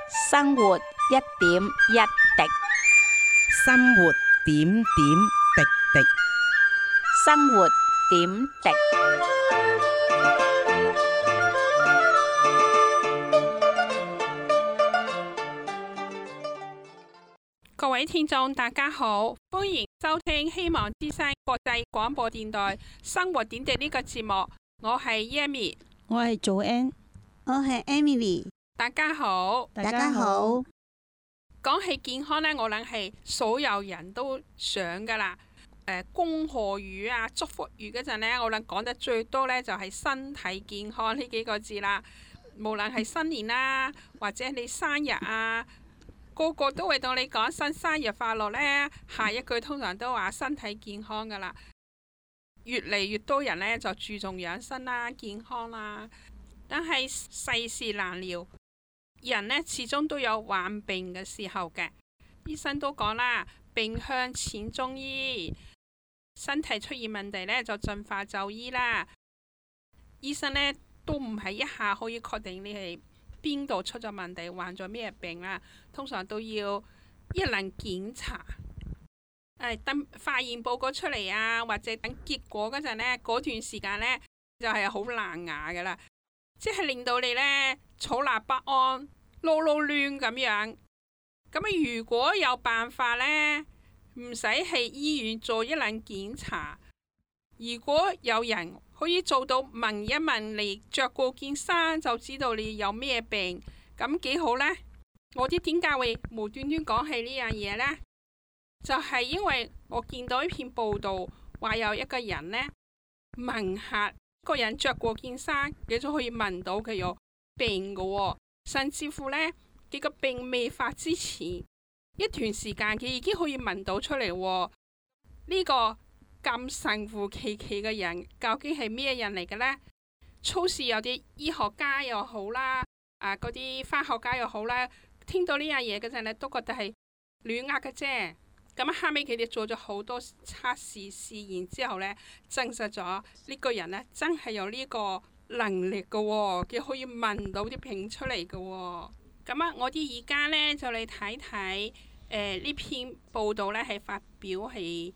生活一點一滴， 生活點點滴滴。 生活點滴。 各位聽眾大家好，歡迎收聽希望之聲國際廣播電台生活點滴呢個節目，我係 Yami， 我係Joanne， 我係 Emily。 大家好。 大家好。 講起健康呢，我諗係所有人都想噶啦。恭賀語啊、祝福語嗰陣呢，我諗講得最多呢就係身體健康呢幾個字啦。無論係新年啦，或者你生日啊，個個都會同你講生日快樂呢。下一句通常都話身體健康噶啦。越嚟越多人呢就注重養生啦、健康啦。但係世事難料，人呢始終都有患病嘅時候嘅。醫生都講啦，病向淺中醫，身體出現問題呢就盡快就醫啦。醫生呢都唔係一下可以確定你係邊度出咗問題，患咗咩病啦。通常都要一輪檢查，等化驗報告出嚟啊，或者等結果嗰陣呢，嗰段時間呢就係好難捱噶啦，即係令到你呢坐立不安、撈撈亂咁樣。咁如果有辦法呢，唔使去醫院做一輪檢查，如果有人可以做到問一問你着過件衫就知道你有咩病，咁幾好呢？我知點解會無端端講起呢樣嘢呢？就係因為我見到一篇報道，話有一個人呢問下個人着過件衫，你就可以聞到佢有病嘅喎，甚至乎呢，佢個病未發之前一段時間，佢已經可以聞到出嚟喎。呢個咁神乎其奇嘅人，究竟係咩人嚟嘅呢？初時有啲醫學家又好啦，嗰啲化學家又好啦，聽到呢樣嘢嗰陣咧，都覺得係亂噏嘅啫。咁後尾佢哋做咗好多測試試驗之後呢，證實咗呢個人呢真係有呢個能力嘅喎，佢可以聞到啲病出嚟嘅喎。咁啊，我哋而家呢，就嚟睇睇呢篇報道呢係發表喺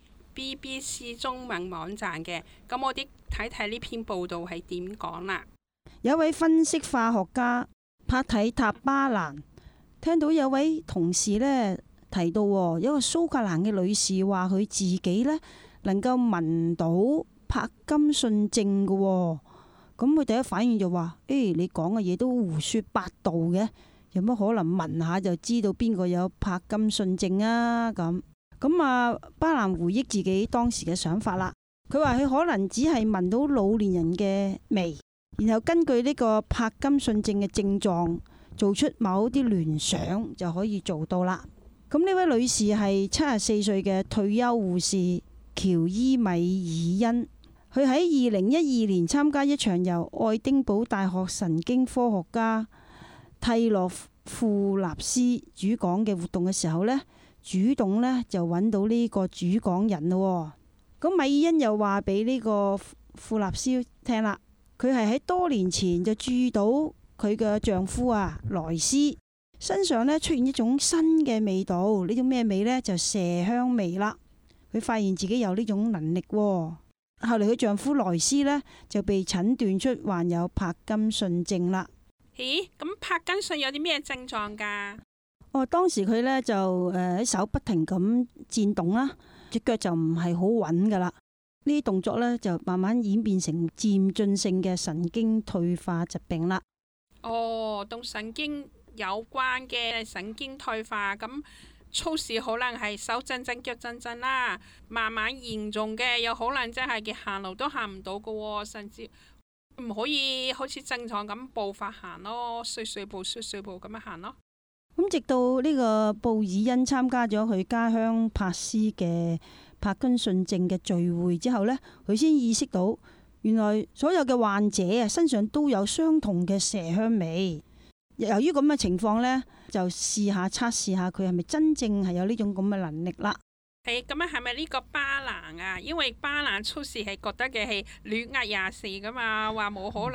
BBC 中文網站嘅。咁我哋睇睇呢篇報道係點講啦。 有位分析化學家帕體塔巴蘭聽到有位同事呢提到，有一個蘇格蘭嘅女士話佢自己呢能夠聞到柏金遜症嘅。咁佢第一反應就話：你講嘅嘢都胡說八道嘅，有乜可能聞下就知道邊個有柏金遜症啊？咁啊，巴蘭回憶自己當時嘅想法啦。佢話佢可能只係聞到老年人嘅味，然後根據呢個柏金遜症嘅症狀做出某啲聯想就可以做到啦。咁呢位女士係74歲嘅退休護士喬伊米爾恩，佢喺2012年參加一場由愛丁堡大學神經科學家蒂洛庫納斯主講嘅活動嘅時候呢，主動呢就揾到呢個主講人咯。咁米爾恩又話俾呢個庫納斯聽啦，佢係喺多年前就注意到佢嘅丈夫萊斯身上呢出現一種新嘅味道，呢種咩味呢？就麝香味啦。佢發現自己有呢種能力喎。後嚟佢丈夫萊斯呢就被診斷出患有柏金遜症啦。 咦？咁柏金遜有啲咩症狀㗎？ 當時佢呢就喺手不停咁顫動啦，隻腳就唔係好穩噶啦。呢啲動作呢就慢慢演變成漸進性嘅神經退化疾病啦。 同神經有關嘅神經退化，咁初時可能係手震震、腳震震啦，慢慢嚴重嘅有可能真係佢行路都行唔到㗎，甚至唔可以好似正常咁步伐行咯，碎碎步咁樣行咯。 咁直到呢個布爾恩參加咗佢家鄉柏斯嘅柏金遜症嘅聚會之後呢，佢先意識到原來所有嘅患者身上都有相同嘅麝香味。由於咁嘅情況呢，就測試下佢係咪真正係有呢種咁嘅能力啦。 咁樣係咪呢個巴蘭啊？因為巴蘭初時係覺得嘅係亂噏廿四噶嘛，話冇可能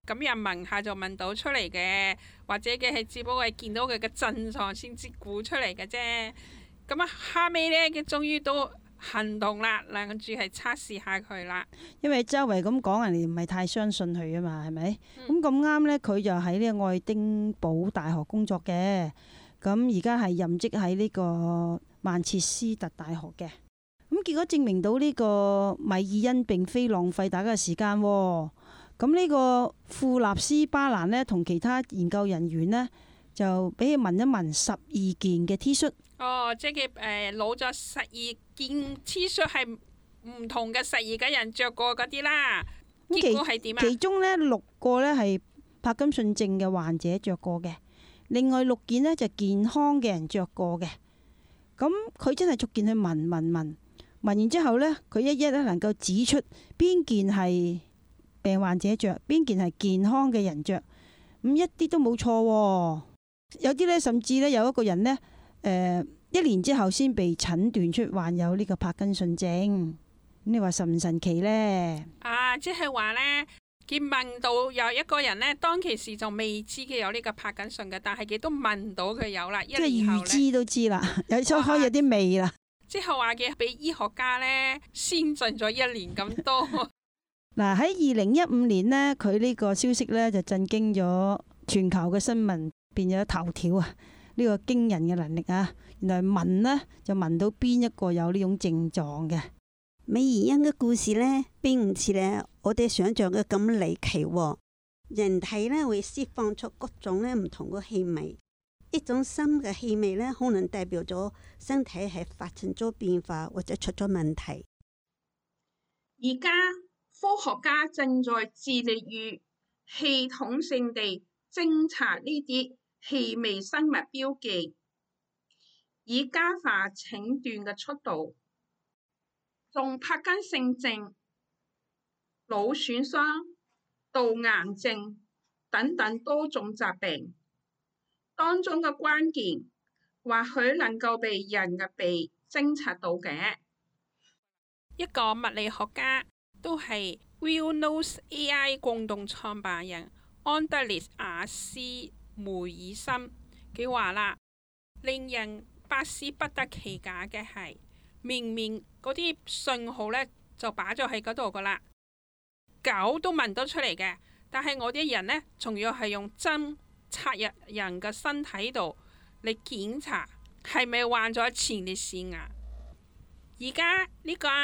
咁又聞下就聞到出嚟嘅，或者嘅係只不過係見到佢嘅症狀先至估出嚟嘅啫。咁啊，後尾呢，佢終於都行動啦，諗住係測試下佢啦。 因為周圍咁講，人哋唔係太相信佢啊嘛，係咪？咁咁啱呢，佢就喺呢個愛丁堡大學工作嘅。咁而家係任職喺呢個曼徹斯特大學嘅。咁結果證明到呢個米爾恩並非浪費大家嘅時間喎。咁呢個庫納斯巴蘭呢，同其他研究人員呢，就俾佢聞一聞12件嘅 T 恤。 哦，即係佢攞咗12件 T 恤係唔同嘅12個人着過嗰啲啦。結果係點啊？ 其中呢6個呢係帕金遜症嘅患者着過嘅，另外6件呢就健康嘅人着過嘅。咁佢真係逐件去聞完之後呢，佢一咧能夠指出邊件係病患者着，邊件係健康嘅人着，咁一啲都冇錯喎。有啲呢，甚至呢，有一個人呢，1年之後先被診斷出患有呢個帕金遜症。咁你話神唔神奇呢？ 啊，即係話呢，佢聞到有一個人呢，當其時就未知佢有呢個帕金遜嘅，但係佢都聞到佢有啦。即係預知都知啦，有開有啲味啦。 即係話嘅比醫學家呢先進咗1年咁多。 嗱，喺2015年呢，佢呢個消息呢就震驚咗全球嘅新聞，變咗頭條啊！呢個驚人嘅能力啊，原來聞呢就聞到邊一個有呢種症狀嘅。 美爾恩嘅故事呢，並唔似呢我哋想象嘅咁離奇喎。人體呢會釋放出各種呢唔同嘅氣味。一種新嘅氣味呢，可能代表咗身體係發生咗變化或者出咗問題。 而家科學家正在致力於系統性地偵查呢啲氣味生物標記，以加快診斷嘅速度。從帕金遜症、腦損傷到癌症等等多種疾病當中嘅關鍵，或許能夠被人嘅鼻偵察到嘅。一個物理學家都係 Willnose AI 共同創辦人安德烈亞斯梅爾森，佢話啦，令人百思不得其解嘅係，明明嗰啲信號呢就擺咗喺嗰度噶啦，狗都聞得出嚟嘅，但係我啲人呢，仲要係用針插入人嘅身體度嚟檢查係咪患咗前列腺癌。而家呢個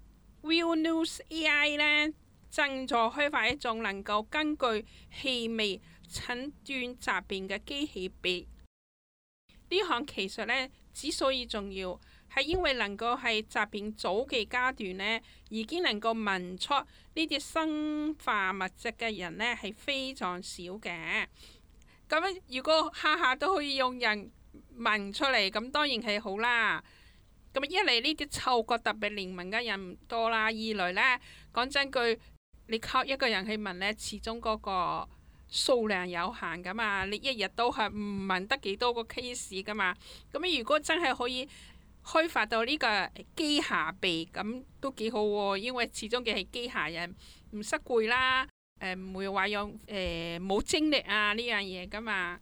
Willnose AI 呢，正在開發一種能夠根據氣味診斷疾病嘅機器鼻。呢項技術呢，之所以重要，係因為能夠喺疾病早期階段呢，已經能夠聞出呢啲生化物質嘅人呢，係非常少嘅。咁如果下下都可以用人聞出嚟，咁當然係好啦。咁一嚟呢啲嗅覺特別靈敏嘅人唔多啦，二來呢，講真句，你靠一個人去聞呢，始終嗰個數量有限噶嘛，你一日都係唔聞得幾多個 case 噶嘛。咁如果真係可以開發到呢個機械鼻，咁都幾好喎，因為始終嘅係機械人，唔識攰啦。唔會話用冇精力啊呢樣嘢噶嘛，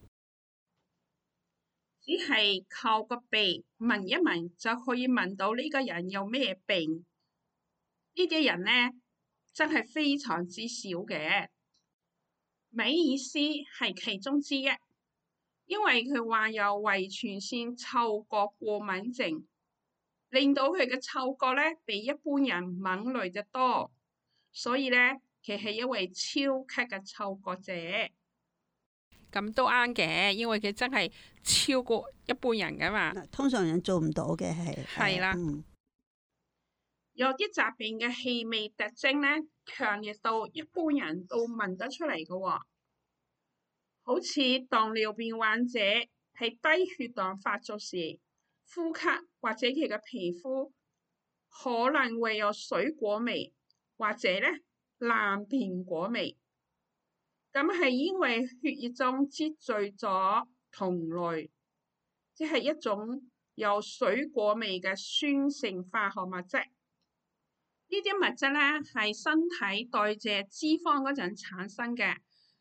只係靠個鼻聞一聞就可以聞到呢個人有咩病。呢啲人呢，真係非常之少嘅。米爾斯係其中之一，因為佢患有遺傳性嗅覺過敏症，令到佢嘅嗅覺呢比一般人敏銳得多，所以呢，佢係一位超級嘅嗅覺者。咁都啱嘅，因為佢真係超過一般人噶嘛。 通常人做唔到嘅係啦。有啲疾病嘅氣味特徵呢，強烈到一般人都聞得出嚟嘅喎。好似糖尿病患者喺低血糖發作時，呼吸或者佢嘅皮膚可能會有水果味，或者呢爛蘋果味。咁係因為血液中積聚咗酮類，即係一種有水果味嘅酸性化學物質。呢啲物質呢係身體代謝脂肪嗰陣產生嘅，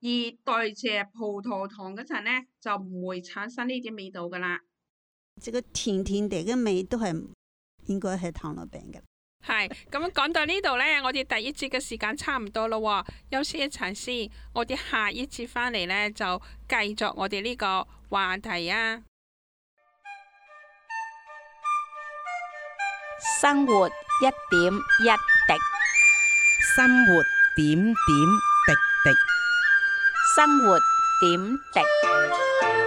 而代謝葡萄糖嗰陣呢，就唔會產生呢啲味道噶啦。 這個甜甜地嘅味都係應該係糖尿病嘅。 係咁講到呢度呢，我哋第一節嘅時間差唔多咯，休息一陣先，我哋下一節翻嚟呢，就繼續我哋呢個話題啊。 生活一點一滴， 生活點點滴滴。 生活點滴。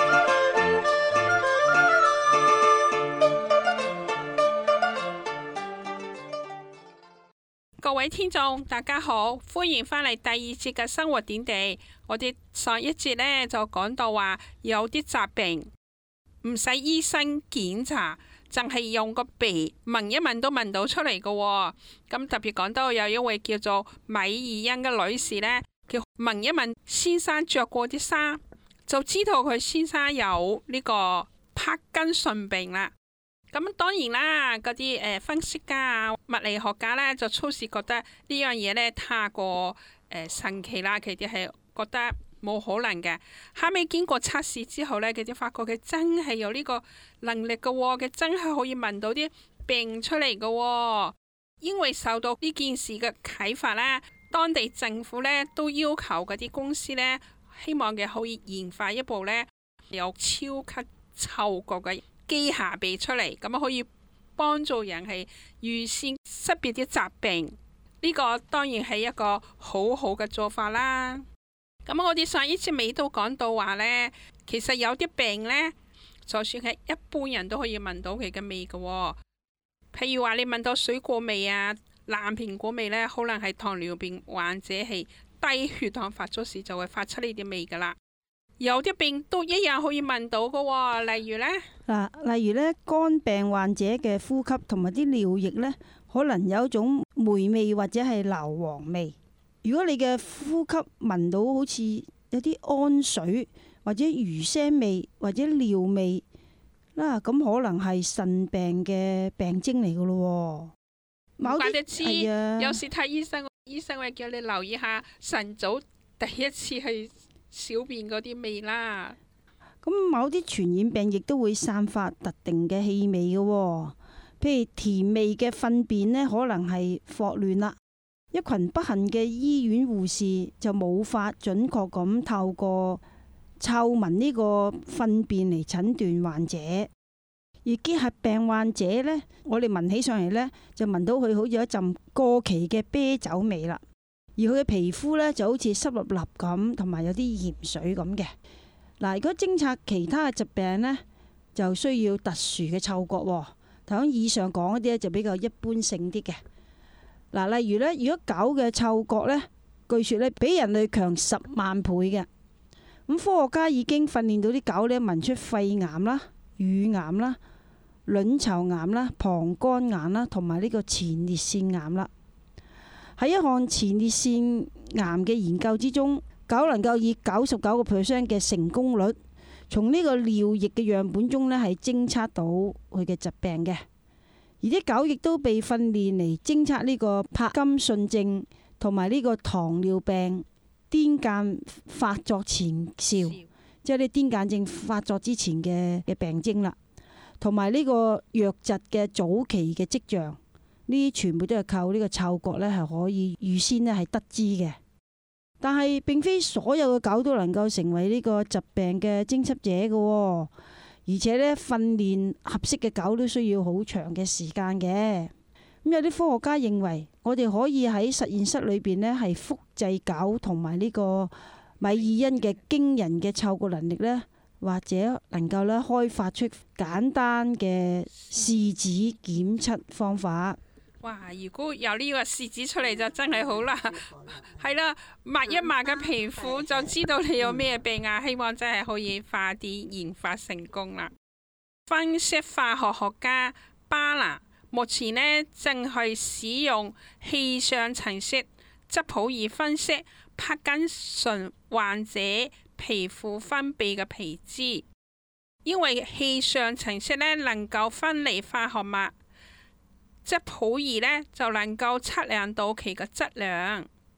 各位聽眾大家好，歡迎返嚟第二節嘅生活點滴。我哋上一節呢，就講到話有啲疾病唔使醫生檢查，淨係用個鼻聞一聞都聞到出嚟嘅。咁特別講到有一位叫做米爾恩嘅女士呢，佢聞一聞先生着過啲衫，就知道佢先生有呢個帕金遜病啦。咁當然啦，嗰啲分析家啊、物理學家呢，就初時覺得呢樣嘢呢太過神奇啦，佢哋係覺得冇可能嘅。後尾經過測試之後呢，佢哋發覺佢真係有呢個能力嘅喎，佢真係可以聞到啲病出嚟嘅喎。因為受到呢件事嘅啟發呢，當地政府呢都要求嗰啲公司呢，希望佢可以研發一部呢有超級嗅覺嘅機械鼻出嚟，咁可以幫助人係預先識別啲疾病。呢個當然係一個好好嘅做法啦。咁我哋上一次尾都講到話呢，其實有啲病呢，就算係一般人都可以聞到佢嘅味嘅。譬如話你聞到水果味啊、爛蘋果味呢，可能係糖尿病患者係低血糖發作時就會發出呢啲味噶啦。有啲病都一樣可以聞到嘅，例如呢， 例如肝病患者嘅呼吸同埋啲尿液呢，可能有一種霉味或者係硫磺味。如果你嘅呼吸聞到好似有啲氨水或者魚腥味或者尿味啦，咁可能係腎病嘅病徵嚟嘅咯。 某啲知， 啊、 有時睇醫生，醫生會叫你留意下晨早第一次去小便嗰啲味啦。 咁某啲傳染病亦都會散發特定嘅氣味嘅，譬如甜味嘅糞便呢，可能係霍亂啦。一群不幸嘅醫院護士就冇法準確咁透過臭聞呢個糞便嚟診斷患者。而結核病患者呢，我哋聞起上嚟呢，就聞到佢好似有一陣過期嘅啤酒味啦。而佢嘅皮膚呢，就好似濕立立咁，同埋有啲鹽水咁嘅。嗱，如果偵察其他嘅疾病呢，就需要特殊嘅嗅覺。頭先以上講嗰啲咧就比較一般性啲嘅。嗱，例如呢，如果狗嘅嗅覺呢，據說呢比人類強10萬倍嘅。咁科學家已經訓練到啲狗呢，聞出肺癌啦、乳癌啦、卵巢癌啦、膀胱癌啦，同埋呢個前列腺癌啦。喺一項前列腺癌嘅研究之中，狗能夠以99% 嘅成功率，從呢個尿液嘅樣本中呢係偵測到佢嘅疾病嘅。而啲狗亦都被訓練嚟偵測呢個帕金遜症同埋呢個糖尿病癲癇發作前兆，即係啲癲癇症發作之前嘅病徵啦，同埋呢個瘧疾嘅早期嘅跡象。呢啲全部都係靠呢個嗅覺呢係可以預先呢係得知嘅。但係並非所有嘅狗都能夠成為呢個疾病嘅偵測者嘅，而且呢訓練合適嘅狗都需要好長嘅時間嘅。咁有啲科學家認為，我哋可以喺實驗室裏邊呢係複製狗同埋呢個米爾恩嘅驚人嘅嗅覺能力呢，或者能夠呢開發出簡單嘅試紙檢測方法。 哇！如果有呢個試紙出嚟就真係好啦，係啦，抹一抹嘅皮膚就知道你有咩病啊！希望真係可以快啲研發成功啦。分析化學學家巴拿目前呢正係使用氣象程式質譜儀分析帕金遜患者皮膚分泌嘅皮脂，因為氣象程式呢能夠分離化學物。質譜儀呢就能夠測量到其嘅質量，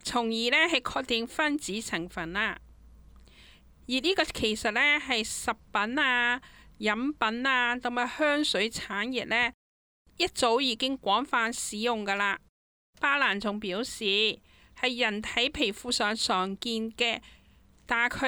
從而呢係確定分子成分啦。而呢個其實呢係食品啊、飲品啊同埋香水產業呢一早已經廣泛使用噶啦。巴蘭仲表示，係人體皮膚上常見嘅大概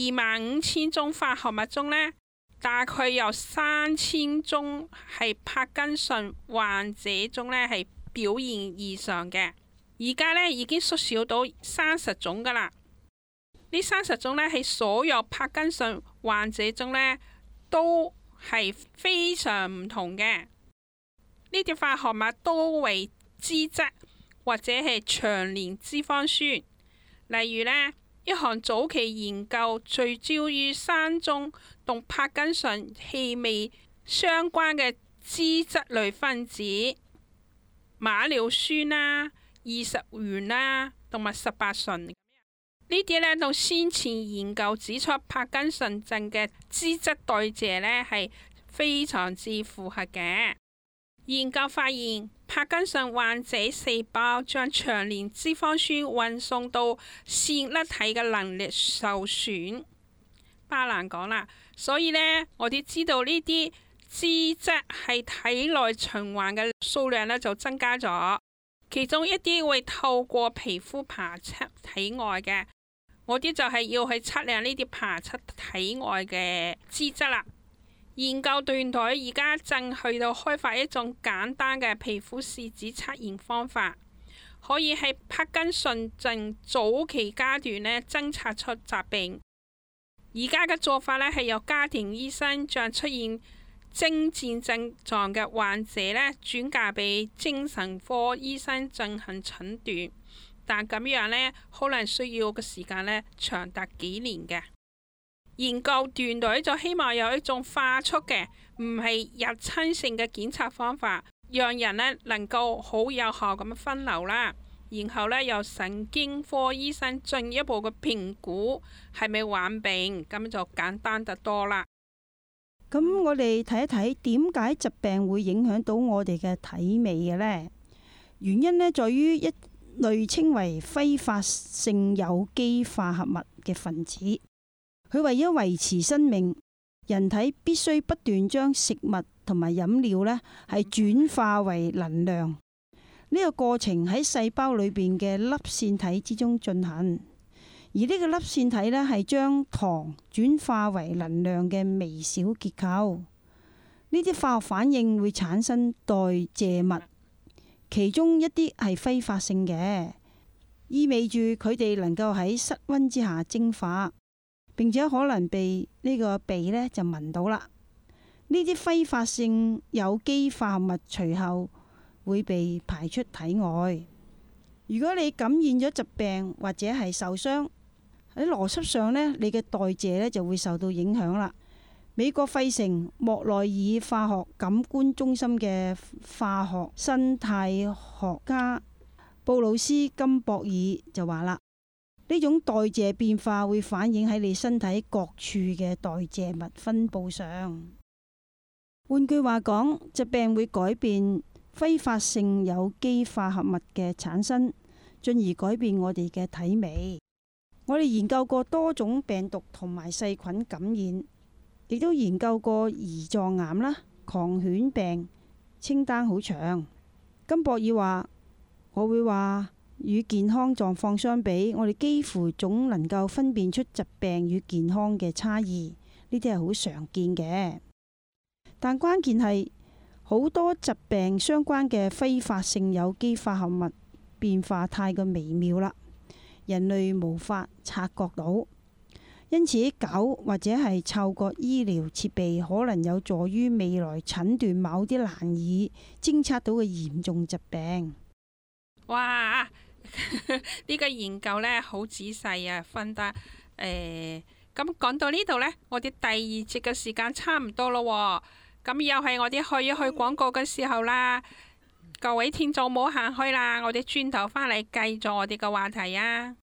25,000種化學物中呢，大概有3000種係帕金遜患者中呢係表現異常嘅，而家呢已經縮小到30種噶啦。呢30種呢係所有帕金遜患者中呢都係非常唔同嘅。呢啲化學物都為脂質或者係長鏈脂肪酸。例如呢，一項早期研究聚焦於3種同帕金遜氣味相關嘅脂質類分子，馬尿酸啦、20元啦同埋18醇。呢啲呢，到先前研究指出，帕金遜症嘅脂質代謝呢係非常之符合嘅。研究發現，帕金遜患者細胞將長鏈脂肪酸運送到線粒體嘅能力受損。巴蘭講啦，所以呢，我哋知道呢啲脂質係體內循環嘅數量呢就增加咗，其中一啲會透過皮膚排出體外嘅，我哋就係要去測量呢啲排出體外嘅脂質啦。研究團隊而家正去到開發一種簡單嘅皮膚試紙測驗方法，可以喺帕金遜症早期階段呢偵測出疾病。而家嘅做法呢係由家庭醫生將出現精戰症狀嘅患者呢轉介俾精神科醫生進行診斷，但咁樣呢可能需要嘅時間呢長達幾年嘅。研究團隊就希望有一種快速嘅唔係入侵性嘅檢測方法，讓人呢能夠好有效咁分流啦，然後呢由神經科醫生進一步嘅評估係咪患病，咁就簡單得多啦。 咁我哋睇一睇點解疾病會影響到我哋嘅體味嘅呢？原因呢在於一類稱為揮發性有機化合物嘅分子。佢為咗維持生命，人體必須不斷將食物同埋飲料呢係轉化為能量。呢個過程喺細胞裏邊嘅粒線體之中進行，而呢個粒線體呢係將糖轉化為能量嘅微小結構。呢啲化學反應會產生代謝物，其中一啲係揮發性嘅，意味住佢哋能夠喺室溫之下蒸發。並且可能被呢個鼻呢就聞到啦。呢啲揮發性有機化合物隨後會被排出體外。如果你感染咗疾病或者係受傷，喺邏輯上呢，你嘅代謝呢就會受到影響啦。美國費城莫內爾化學感官中心嘅化學生態學家布魯斯金博爾就話啦，呢種代謝變化會反映喺你身體各處嘅代謝物分佈上。換句話講，疾病會改變揮發性有機化合物嘅產生，進而改變我哋嘅體味。我哋研究過多種病毒同埋細菌感染，亦都研究過胰臟癌啦、狂犬病，清單好長。金博爾話：我會話，與健康狀況相比，我哋幾乎總能夠分辨出疾病與健康嘅差異，呢啲係好常見嘅。但關鍵係好多疾病相關嘅揮發性有機化合物變化太過微妙啦，人類無法察覺到。因此，狗或者係嗅覺醫療設備可能有助於未來診斷某啲難以偵測到嘅嚴重疾病。 哇！呢個研究呢好仔細啊，分得咁講到呢度呢，我哋第二節嘅時間差唔多咯，咁又係我哋去一去廣告嘅時候啦。各位聽眾唔好行開啦，我哋轉頭返嚟繼續我哋嘅話題啊。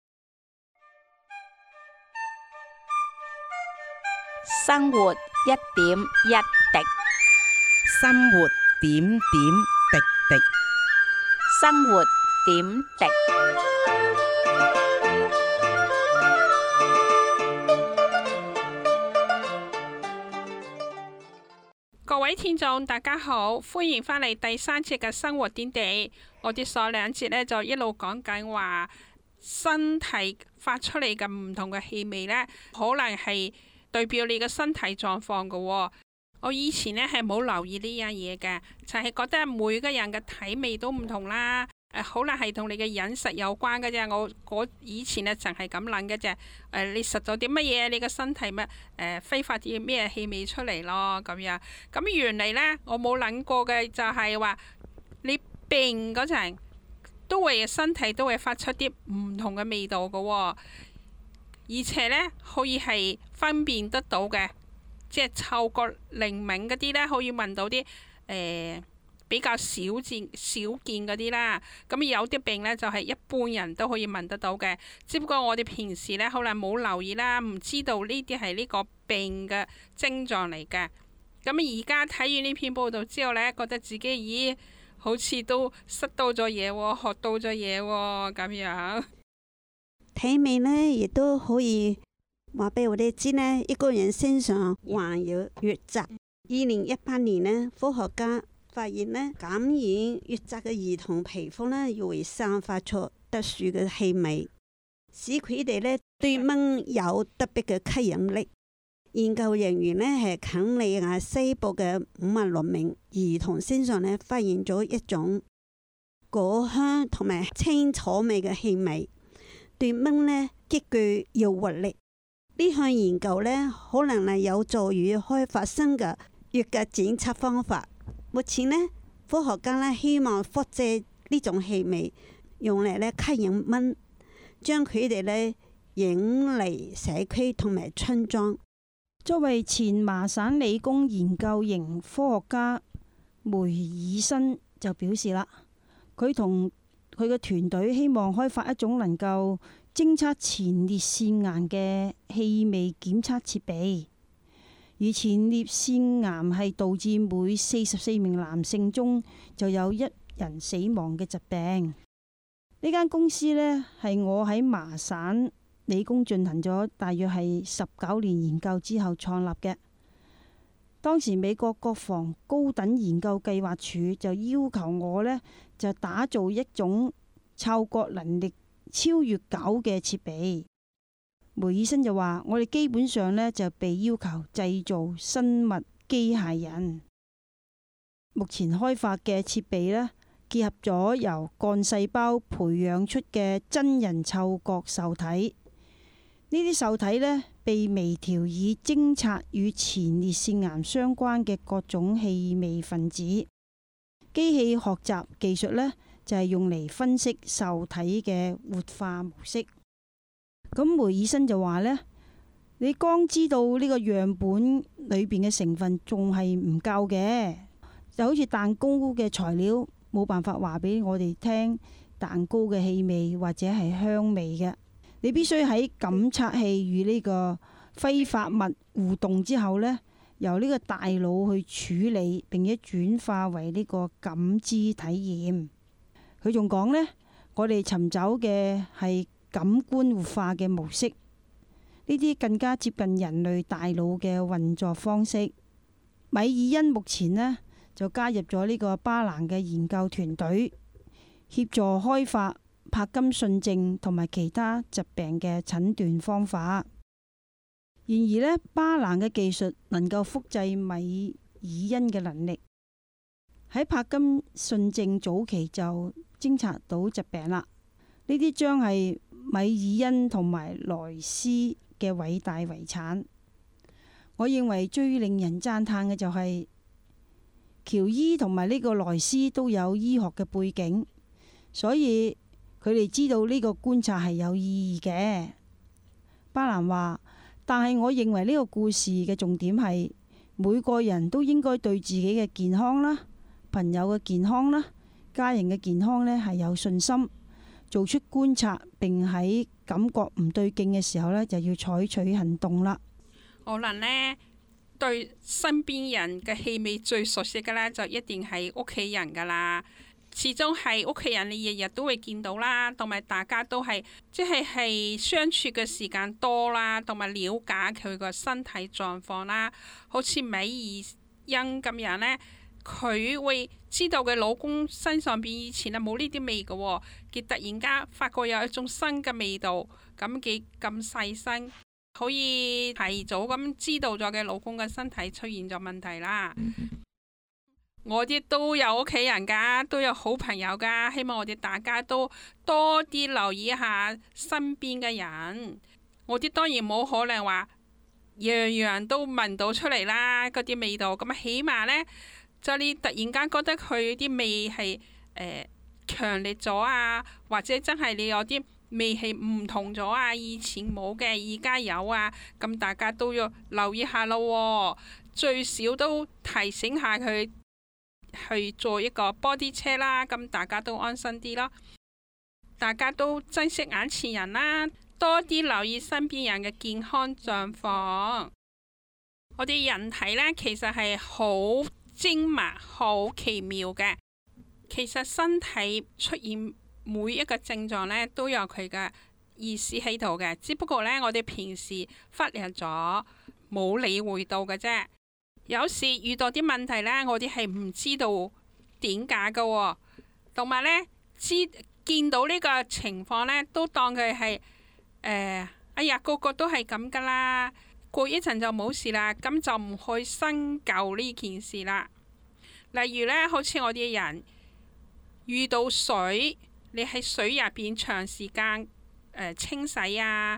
生活一點一滴， 生活點點滴滴， 生活點滴。 各位聽眾大家好，歡迎返嚟第3節嘅生活點滴。我哋上2節呢，就一路講緊話身體發出嚟嘅唔同嘅氣味呢，可能係代表你嘅身體狀況嘅喎。我以前呢係冇留意呢樣嘢嘅，就係覺得每個人嘅體味都唔同啦。可能係同你嘅飲食有關嘅啫。我以前呢淨係咁諗嘅啫。你食咗啲乜嘢，你個身體咪揮發啲咩氣味出嚟咯，咁樣。咁原嚟呢，我冇諗過嘅就係話你病嗰陣都會身體都會發出啲唔同嘅味道嘅喎，而且呢，可以係分辨得到嘅，即係嗅覺靈敏嗰啲呢，可以聞到啲比較少見嗰啲啦。咁有啲病呢，就係一般人都可以聞得到嘅，只不過我哋平時呢，可能冇留意啦，唔知道呢啲係呢個病嘅症狀嚟嘅。咁而家睇完呢篇報道之後呢，覺得自己好似都識到咗嘢喎，學到咗嘢喎，咁樣。 體味呢，亦都可以話俾我哋知呢，一個人身上患有瘧疾。2018年呢，科學家發現呢，感染瘧疾嘅兒童皮膚呢，會散發出特殊嘅氣味，使佢哋呢對蚊有特別嘅吸引力。研究人員呢，係肯尼亞西部嘅56名兒童身上呢，發現咗一種果香同埋青草味嘅氣味，對蚊呢極具誘惑力。呢項研究呢，可能係有助於開發新嘅瘧疾檢測方法。目前呢，科學家呢希望複製呢種氣味，用嚟呢吸引蚊，將佢哋呢引嚟社區同埋村莊。 作為前麻省理工研究型科學家，梅爾森就表示啦，佢同佢嘅團隊希望開發一種能夠偵測前列腺癌嘅氣味檢測設備。而前列腺癌係導致每44名男性中就有1人死亡嘅疾病。呢間公司呢，係我喺麻省理工進行咗大約係19年研究之後創立嘅。當時美國國防高等研究計劃署就要求我呢，就打造一種嗅覺能力超越狗嘅設備。梅爾森就話：我哋基本上呢，就被要求製造生物機械人。目前開發嘅設備呢，結合咗由幹細胞培養出嘅真人嗅覺受體。呢啲受體呢，被微調以偵察與前列腺癌相關嘅各種氣味分子。機器學習技術呢，就係用嚟分析受體嘅活化模式。咁梅爾森就話呢，你光知道呢個樣本裏邊嘅成分仲係唔夠嘅，就好似蛋糕嘅材料冇辦法話俾我哋聽蛋糕嘅氣味或者係香味嘅。你必須喺感測器與呢個揮發物互動之後呢，由呢個大腦去處理並且轉化為呢個感知體驗。佢仲講呢，我哋尋找嘅係感官活化嘅模式，呢啲更加接近人類大腦嘅運作方式。米爾恩目前呢，就加入咗呢個巴蘭嘅研究團隊，協助開發柏金遜症同埋其他疾病嘅診斷方法。然而呢，巴蘭嘅技術能夠複製米爾恩嘅能力，喺柏金遜症早期就偵察到疾病啦。呢啲將係米爾恩同埋萊斯嘅偉大遺產。我認為最令人讚嘆嘅就係喬伊同埋呢個萊斯都有醫學嘅背景，所以佢哋知道呢個觀察係有意義嘅。巴蘭話：但係我認為呢個故事嘅重點係每個人都應該對自己嘅健康啦、朋友嘅健康啦、家人嘅健康呢係有信心。做出觀察，並喺感覺唔對勁嘅時候呢，就要採取行動啦。 可能呢，對身邊人嘅氣味最熟悉嘅呢，就一定係屋企人噶啦。 始終係屋企人，你日日都會見到啦，同埋大家都係係相處嘅時間多啦，同埋了解佢個身體狀況啦。好似美儀欣咁樣呢，佢會知道佢老公身上邊以前冇呢啲味嘅喎，佢突然間發覺有一種新嘅味道，咁佢咁細心，可以提早咁知道咗佢老公嘅身體出現咗問題啦。我哋都有屋企人噶，都有好朋友噶，希望我哋大家都多啲留意一下身邊嘅人。我哋當然冇可能話樣樣都聞到出嚟啦，嗰啲味道。咁起碼呢，就你突然間覺得佢啲味係強烈咗啊，或者真係你有啲味係唔同咗啊，以前冇嘅而家有啊，咁大家都要留意下咯。最少都提醒下佢去做一個 body check 啦，咁大家都安心啲咯。大家都珍惜眼前人啦，多啲留意身邊人嘅健康狀況。我哋人體呢，其實係好精密、好奇妙嘅。其實身體出現每一個症狀呢，都有佢嘅意思喺度嘅，只不過呢，我哋平時忽略咗，冇理會到嘅啫。有時遇到啲問題呢，我哋係唔知道點解嘅，同埋呢，見到呢個情況呢，都當佢係哎呀個個都係咁噶啦，過一陣就冇事啦，咁就唔去深究呢件事啦。例如呢，好似我哋人遇到水，你喺水入邊長時間清洗啊，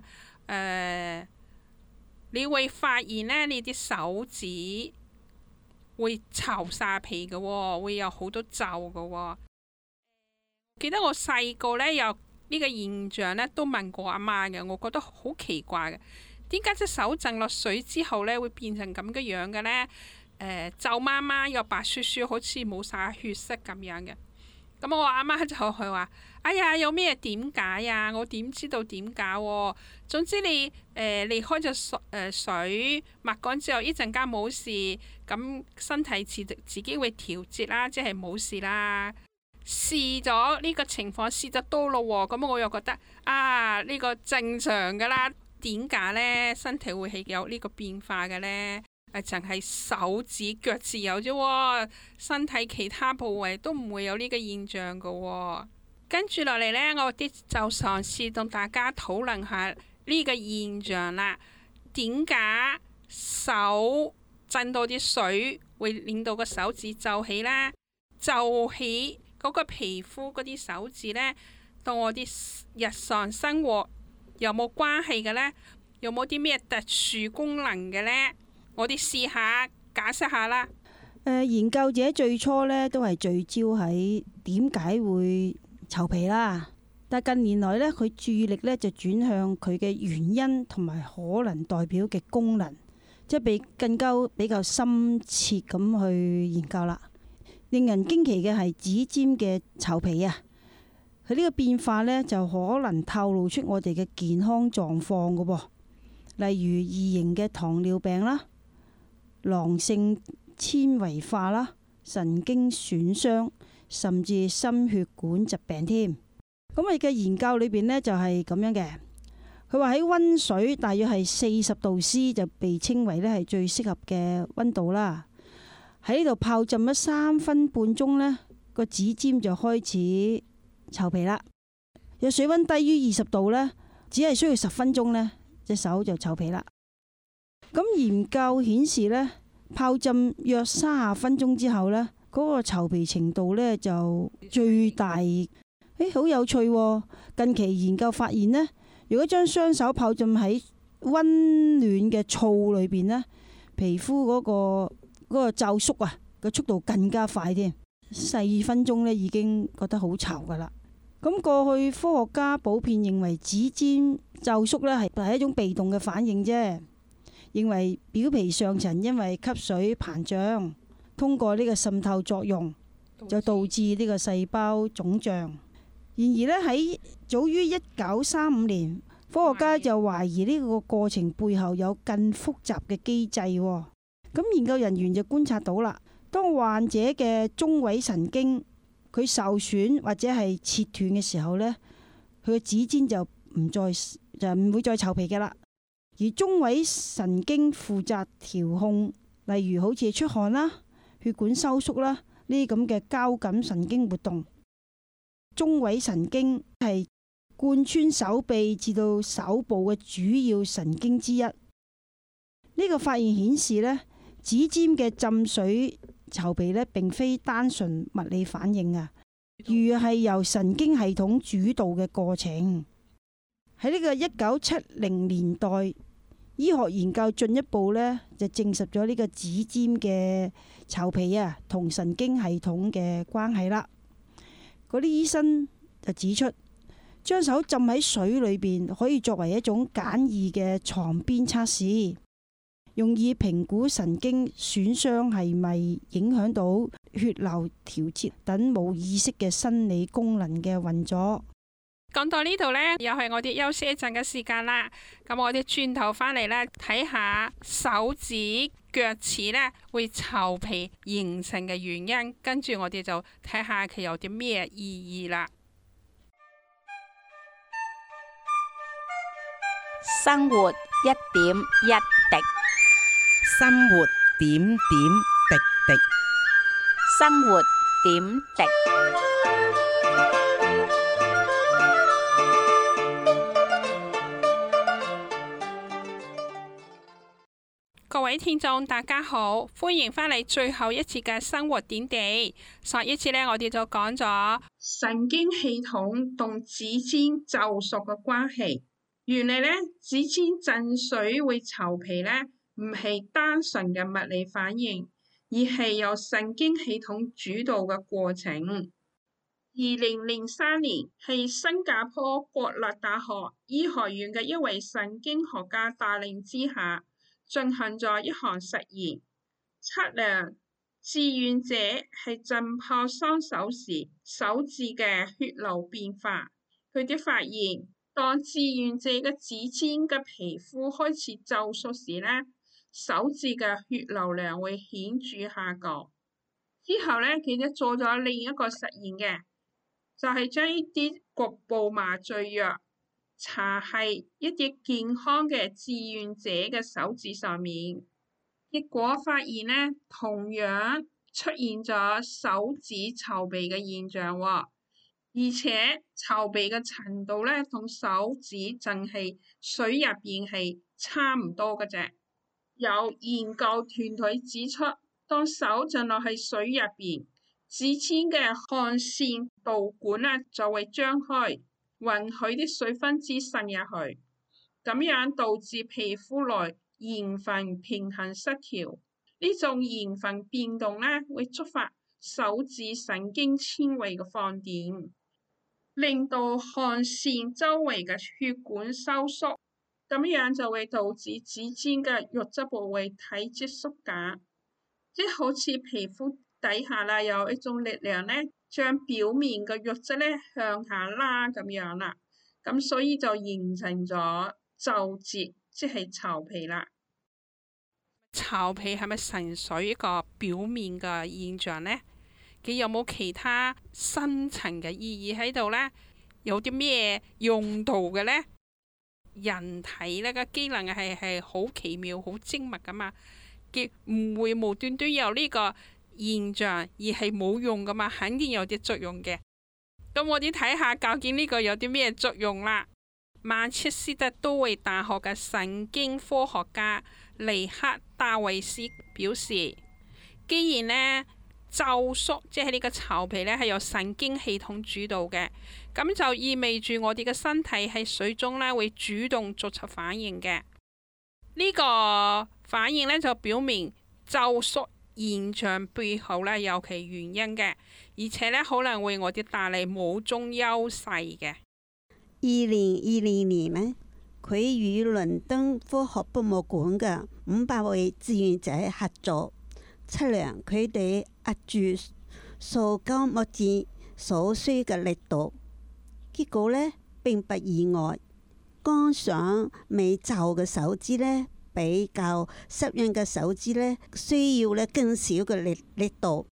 你會發現呢，你啲手指會皺晒皮嘅喎，會有好多皺嘅喎。記得我細個呢，有呢個現象呢，都問過阿媽嘅，我覺得好奇怪嘅，點解隻手浸落水之後呢，會變成咁嘅樣嘅呢？皺媽媽又白雪雪，好似冇晒血色咁樣嘅。咁我阿媽就佢話：哎呀，有咩點解啊？我點知道點解喎？總之你離開咗水抹乾之後，一陣間冇事，咁身體自己會調節啦，即係冇事啦。試咗呢個情況試得多咯喎，咁我又覺得呢個正常噶啦。點解呢？身體會係有呢個變化嘅呢？淨係手指腳趾有啫喎，身體其他部位都唔會有呢個現象噶喎。跟住落嚟呢，我啲就嘗試同大家討論下呢個現象啦。點解手震到啲水會令到個手指皺起呢？皺起嗰個皮膚嗰啲手指呢，同我啲日常生活有冇關係嘅呢？有冇啲咩特殊功能嘅呢？我哋試下解釋下啦。 研究者最初呢都係聚焦喺點解會皺皮啦，但近年來呢，佢注意力呢就轉向佢嘅原因同埋可能代表嘅功能，即係比較深切咁去研究啦。令人驚奇嘅係指尖嘅皺皮啊，佢呢個變化呢，就可能透露出我哋嘅健康狀況㗎噃，例如二型嘅糖尿病啦、囊性纖維化啦、神經損傷，甚至心血管疾病添。咁佢嘅研究裏邊呢，就係咁樣嘅，佢話喺溫水大約係40度 C 就被稱為呢係最適合嘅溫度啦。喺呢度泡浸咗3分半鐘呢，個指尖就開始皺皮啦。若水溫低於20度呢，只係需要10分鐘呢，隻手就皺皮啦。咁研究顯示呢，泡浸約30分鐘之後呢，嗰個皺皮程度呢就最大。好有趣喎！近期研究發現呢，如果將雙手泡浸喺溫暖嘅醋裏邊呢，皮膚嗰個皺縮啊嘅速度更加快添，4分鐘呢已經覺得好皺噶啦。咁過去科學家普遍認為指尖皺縮呢係一種被動嘅反應啫，認為表皮上層因為吸水膨脹，通過呢個滲透作用就導致呢個細胞腫脹。然而呢，喺早於1935年，科學家就懷疑呢個過程背後有更複雜嘅機制。咁研究人員就觀察到啦，當患者嘅中位神經佢受損或者係切斷嘅時候呢，佢嘅指尖就唔會再皺皮嘅啦。而中位神經負責調控，例如好似出汗啦、血管收縮啦呢啲咁嘅交感神經活動。中位神經係貫穿手臂至到手部嘅主要神經之一。呢個發現顯示呢，指尖嘅浸水皺皮呢並非單純物理反應啊，而係由神經系統主導嘅過程。喺呢個1970年代，醫學研究進一步呢就證實咗呢個指尖嘅皺皮啊同神經系統嘅關係啦。嗰啲醫生就指出，將手浸喺水裏邊可以作為一種簡易嘅床邊測試，用以評估神經損傷係咪影響到血流調節等冇意識嘅生理功能嘅運作。 講到呢度呢，又係我哋休息一陣嘅時間啦。咁我哋轉頭返嚟呢，睇下手指腳趾呢會皺皮形成嘅原因，跟住我哋就睇下佢有啲咩意義啦。 生活一點一滴， 生活點點滴滴。 生活點滴。 各位聽眾大家好，歡迎返嚟最後一次嘅生活點滴。上一次呢，我哋就講咗神經系統同指尖皺縮嘅關係。原來呢，指尖震水會皺皮呢，唔係單純嘅物理反應，而係由神經系統主導嘅過程。2003年係新加坡國立大學醫學院嘅一位神經學家帶領之下，進行咗一項實驗，測量志願者係浸泡雙手時手指嘅血流變化。佢哋發現，當志願者嘅指尖嘅皮膚開始皺縮時呢，手指嘅血流量會顯著下降。之後呢，佢哋做咗另一個實驗嘅，就係將呢啲局部麻醉藥搽喺一啲健康嘅志願者嘅手指上面，結果發現呢，同樣出現咗手指皺皮嘅現象喎，而且皺皮嘅程度呢，同手指淨係水入邊係差唔多嘅啫。有研究團隊指出，當手浸落去水入邊，指尖嘅汗腺導管呢就會張開，允許啲水分子滲入去，咁樣導致皮膚內鹽分平衡失調。呢種鹽分變動呢，會觸發手指神經纖維嘅放電，令到汗腺周圍嘅血管收縮，咁樣就會導致指尖嘅肉質部位體積縮減，即好似皮膚底下啦有一種力量呢，將表面嘅肉質呢向下拉咁樣啦，咁所以就形成咗皺褶，即係皺皮啦。皺皮係咪純粹一個表面嘅現象呢？佢有冇其他深層嘅意義喺度呢？有啲咩用途嘅呢？人體呢個機能係好奇妙、好精密噶嘛，佢唔會無端端有呢個現象而係冇用噶嘛，肯定有啲作用嘅。咁我哋睇下究竟呢個有啲咩作用啦。曼徹斯特都會大學嘅神經科學家尼克戴維斯表示，既然呢皺縮即係呢個皺皮呢係由神經系統主導嘅，咁就意味住我哋嘅身體喺水中呢會主動作出反應嘅。呢個反應呢就表明皺縮現象背後呢有其原因嘅，而且呢可能為我哋帶嚟某種優勢嘅。 2020年呢，佢與倫敦科學博物館嘅500位志願者合作，測量佢哋握住塑膠拇指所需嘅力度。結果呢並不意外，剛上未皺嘅手指呢，比較濕潤嘅手指呢，需要呢更少嘅力度。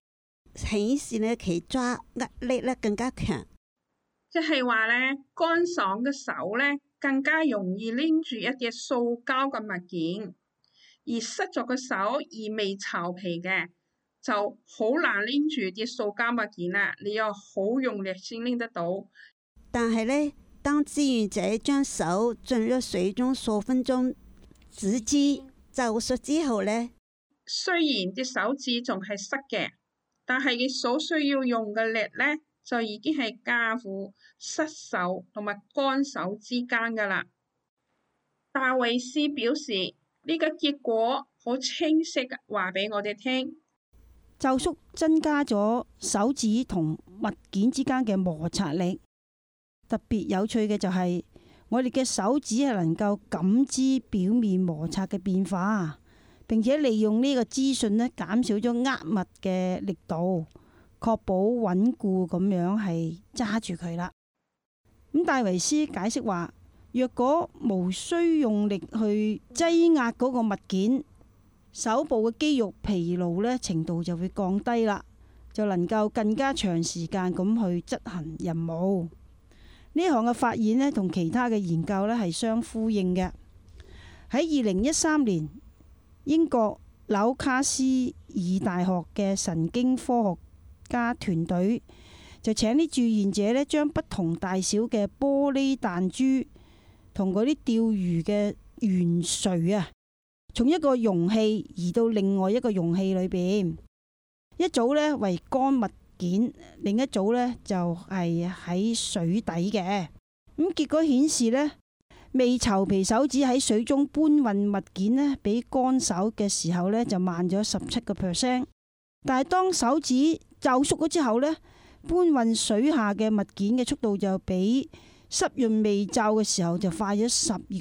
顯示呢其抓握力呢更加強。 即係話呢，乾爽嘅手呢更加容易拎住一隻塑膠嘅物件，而濕咗嘅手而未巢皮嘅就好難拎住啲塑膠物件啦。你要好用力先拎得到。 但係呢，當志願者將手進入水中數分鐘，指尖就熟之後呢， 雖然啲手指仲係濕嘅，但係佢所需要用嘅力呢，就已經係介乎濕手同埋乾手之間㗎喇。戴維斯表示呢個結果好清晰嘅話俾我哋聽， 袖縮增加咗手指同物件之間嘅摩擦力。特別有趣嘅就係我哋嘅手指係能夠感知表面摩擦嘅變化，並且利用呢個資訊呢，減少咗握物嘅力度，確保穩固咁樣係揸住佢啦。咁戴維斯解釋話，若果無需用力去擠壓嗰個物件，手部嘅肌肉疲勞呢程度就會降低啦，就能夠更加長時間咁去執行任務。呢項嘅發現呢，同其他嘅研究呢係相呼應嘅。喺2013年，英國紐卡斯爾大學嘅神經科學家團隊就請啲志願者呢，將不同大小嘅玻璃彈珠同嗰啲釣魚嘅圓錘啊，從一個容器移到另外一個容器裏邊，一組呢為乾物件，另一組呢就係喺水底嘅。咁結果顯示呢，未巢皮手指喺水中搬運物件呢，比乾手嘅時候呢就慢咗17%。但係當手指就縮咗之後呢，搬運水下嘅物件嘅速度就比濕潤未就嘅時候就快咗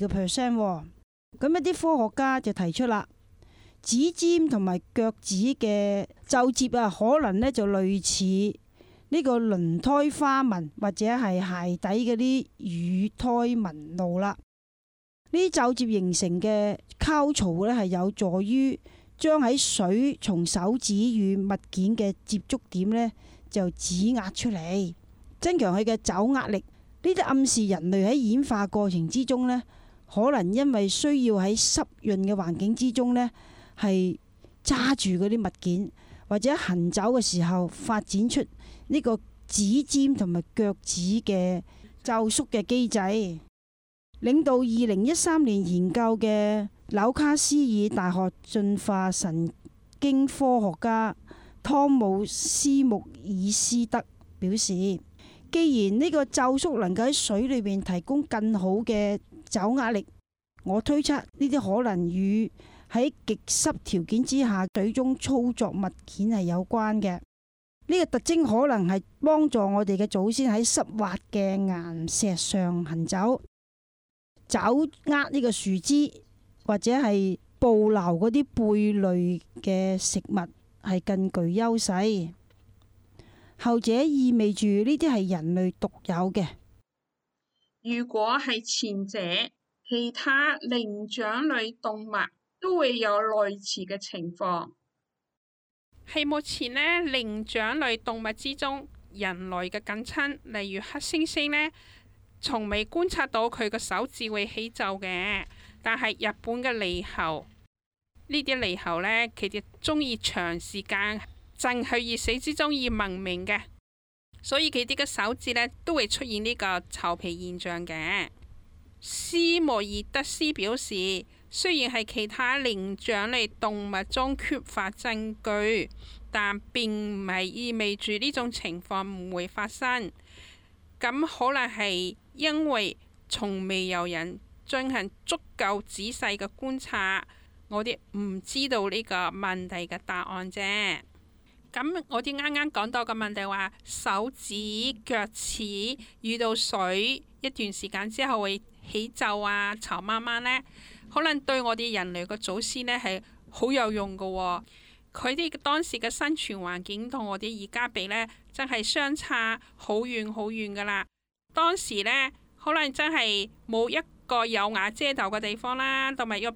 12%。咁一啲科學家就提出啦，指尖同埋腳趾嘅皺褶啊，可能呢就類似呢個輪胎花紋或者係鞋底嗰啲乳胎紋路啦。呢啲皺褶形成嘅溝槽呢，係有助於將喺水從手指與物件嘅接觸點呢就指壓出嚟，增強佢嘅走壓力。呢啲暗示人類喺演化過程之中呢，可能因為需要喺濕潤嘅環境之中呢，係揸住嗰啲物件，或者行走嘅時候發展出呢個指尖同埋腳趾嘅皺縮嘅機制。領導2013年研究嘅紐卡斯爾大學進化神經科學家湯姆斯穆爾斯德表示，既然呢個皺縮能夠喺水裏面提供更好嘅走壓力，我推測呢啲可能與喺極濕條件之下水中操作物件係有關嘅。呢個特徵可能係幫助我哋嘅祖先喺濕滑嘅岩石上行走，爪握呢個樹枝或者係捕撈嗰啲貝類嘅食物係更具優勢。後者意味住呢啲係人類獨有嘅。 如果係前者，其他靈長類動物都會有類似嘅情況。係目前呢，靈長類動物之中，人類嘅近親，例如黑猩猩呢，從未觀察到佢個手指會起皺嘅。但係日本嘅獼猴，呢啲獼猴呢，佢哋中意長時間浸喺熱水之中而聞名嘅，所以佢哋嘅手指呢都會出現呢個巢皮現象嘅。斯莫爾德斯表示，雖然係其他靈長類動物中缺乏證據，但並唔係意味住呢種情況唔會發生。咁可能係因為從未有人進行足夠仔細嘅觀察，我哋唔知道呢個問題嘅答案啫。咁我哋啱啱講到嘅問題話，手指、腳趾遇到水一段時間之後會起皺啊、巢掹掹呢，可能對我哋人類嘅祖先呢係好有用㗎喎。佢哋當時嘅生存環境同我哋而家比呢，真係相差好遠好遠㗎啦。當時呢，可能真係冇一個有瓦遮頭嘅地方啦，同埋要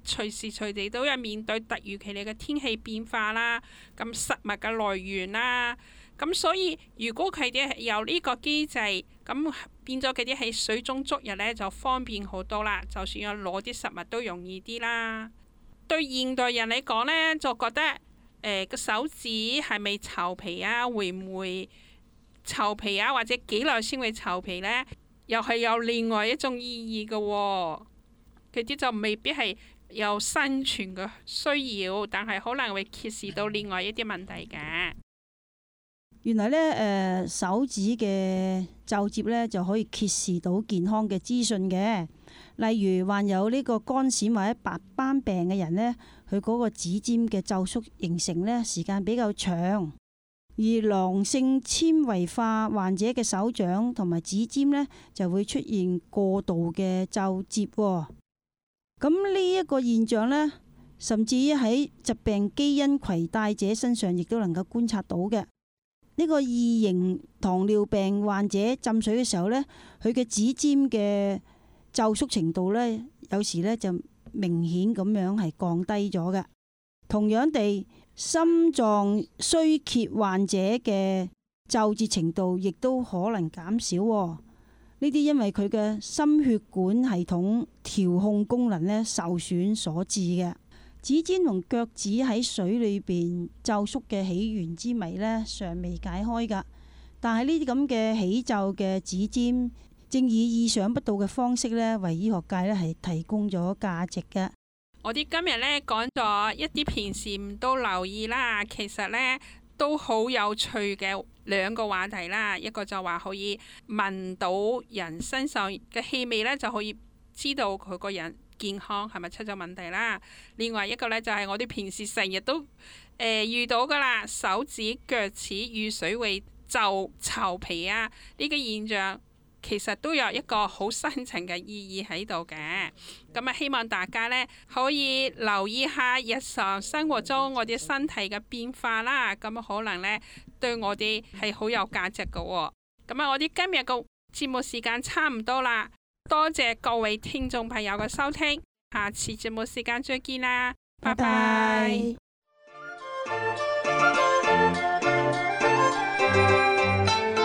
隨時隨地都有面對突如其來嘅天氣變化啦，咁食物嘅來源啦，咁所以如果佢哋有呢個機制，咁變咗佢哋喺水中捉日呢，就方便好多啦，就算要攞啲食物都容易啲啦。對現代人嚟講呢，就覺得個手指係咪皺皮啊？會唔會皺皮啊？或者幾耐先會皺皮呢？又係有另外一種意義嘅喎。佢啲就未必係有生存嘅需要，但係可能會揭示到另外一啲問題嘅。 原來呢，手指嘅皺褶呢，就可以揭示到健康嘅資訊嘅。例如患有呢個肝癬或者白斑病嘅人呢，佢嗰個指尖嘅皺縮形成呢時間比較長，而囊性纖維化患者嘅手掌同埋指尖呢，就會出現過度嘅皺褶喎。咁呢一個現象呢，甚至於喺疾病基因攜帶者身上亦都能夠觀察到嘅。呢個二型糖尿病患者浸水嘅時候呢，佢嘅指尖嘅皺縮程度呢，有時呢就明顯咁樣係降低咗嘅。同樣地，心臟衰竭患者嘅皺褶程度亦都可能減少喎。呢啲因為佢嘅心血管系統調控功能呢受損所致嘅。指尖同腳趾喺水裏邊皺縮嘅起源之謎呢，尚未解開㗎。但係呢啲咁嘅起皺嘅指尖，正以意想不到嘅方式呢，為醫學界呢係提供咗價值嘅。 我哋今日呢講咗一啲平時唔都留意啦，其實呢都好有趣嘅兩個話題啦。一個就話可以聞到人身上嘅氣味呢，就可以知道佢個人健康係咪出咗問題啦。另外一個呢，就係我哋平時成日都遇到噶啦，手指腳趾遇水會皺皮啊，呢個現象其實都有一個好深層嘅意義喺度嘅。咁啊，希望大家呢可以留意下日常生活中我哋身體嘅變化啦，咁可能呢對我哋係好有價值嘅喎。咁啊，我哋今日個節目時間差唔多啦。多謝各位聽眾朋友嘅收聽，下次節目時間再見啦，拜拜。 拜拜。